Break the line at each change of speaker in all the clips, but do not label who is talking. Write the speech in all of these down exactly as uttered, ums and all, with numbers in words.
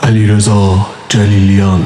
علیرضا جلیلیان.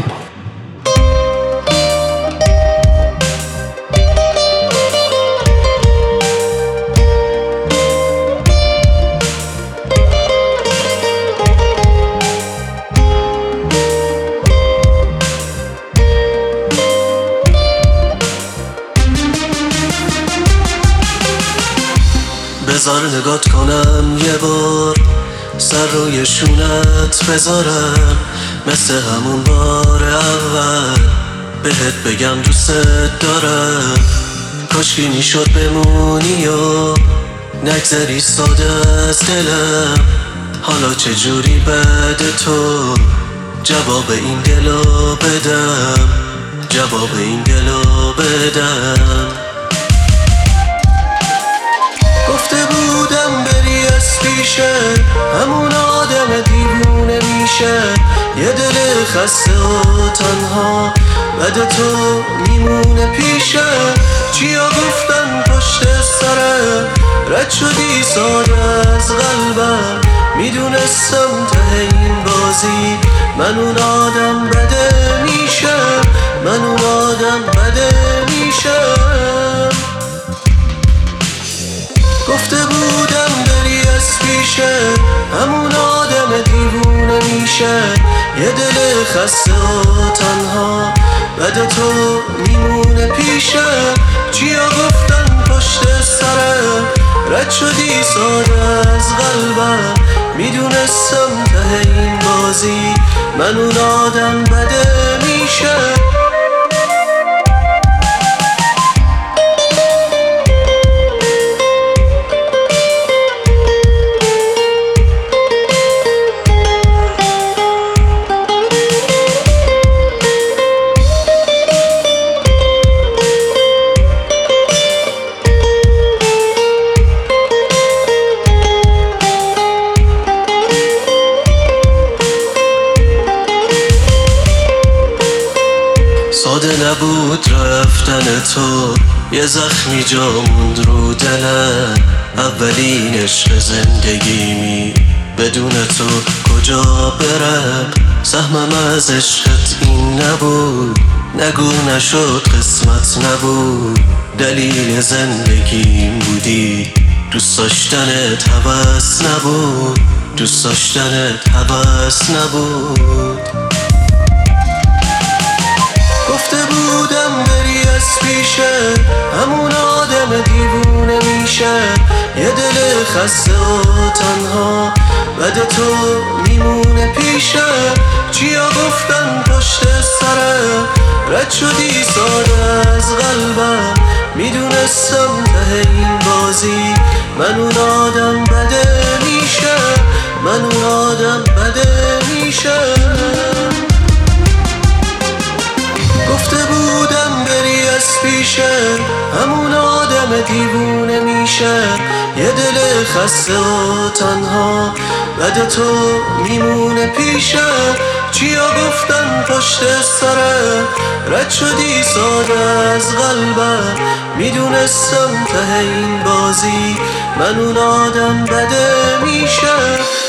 بذار نگات کنم یه بار، سر روی شونت بذارم مثل همون بار اول، بهت بگم دوستت دارم. کاشکی میشد بمونی و نگذری ساده از دلم. حالا چجوری بعد تو جواب این گلو بدم، جواب این گلو بدم. گفته بودم بری از پیشه، همون آدم دیوونه میشه. یه دل خسته و تنها بعد تو میمونه پیشه. چیا گفتن پشت سرم، رد شدی ساده از قلبم. میدونستم ته این بازی من اون آدم بده میشه، من اون آدم بده میشه. گفته بودم بری از پیشه، همون آدم دیوونه میشه. یه دل خسته و تنها بعد تو میمونه پیشه. چیا گفتن پشت سرم، رد شدی ساده از قلبم. میدونستم ته این بازی من اون آدم بده میشه. ساده نبود رفتن تو، یه زخمی جا موند رو دلم. اولین عشق زندگیمی، بدون تو کجا برم؟ سهمم از عشقت این نبود، نگو نشد قسمت نبود. دلیل زندگیم بودی، دوست داشتنت هوس نبود، دوست داشتنت هوس نبود. گفته بودم بری از پیشه، همون آدم دیوونه میشه. یه دل خسته و تنها بعد تو میمونه پیشه. چیا گفتن پشت سرم، رد شدی ساده از قلبم. میدونستم ته این بازی من اون آدم بده میشه، من اون آدم بده میشه. گفته بودم بری از پیشه، همون آدم دیوونه میشه. یه دل خسته و تنها بعد تو میمونه پیشه. چیا گفتن پشت سرم، رد شدی ساده از قلبم. میدونستم ته این بازی من اون آدم بده میشه.